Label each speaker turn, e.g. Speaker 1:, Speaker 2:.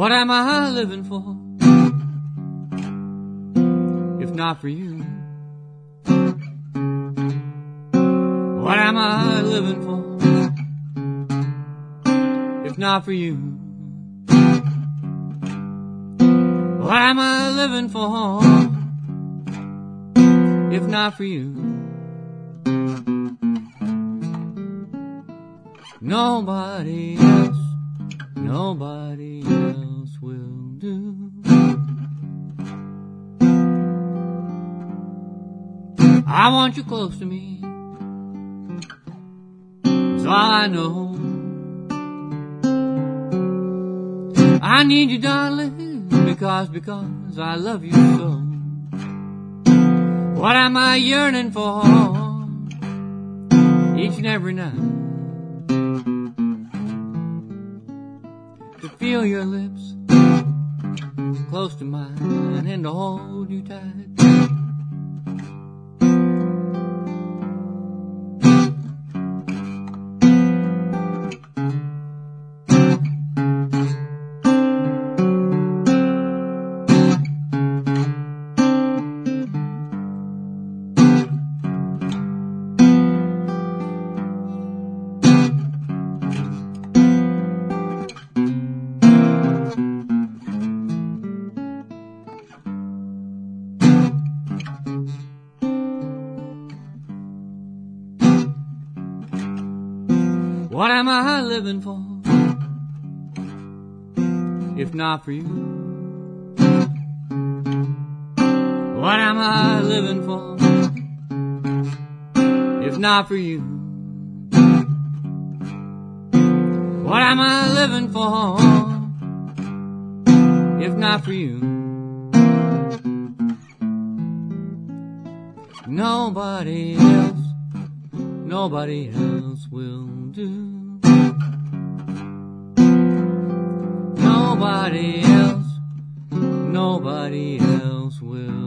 Speaker 1: What am I living for, if not for you? What am I living for, if not for you? What am I living for, if not for you? Nobody else will do. I want you close to me, that's all I know. I need you, darling, because I love you so. What am I yearning for, each and every night? To feel your lips close to mine and to hold you tight. What am I living for, if not for you? What am I living for, if not for you? What am I living for, if not for you? Nobody else will do. Nobody else will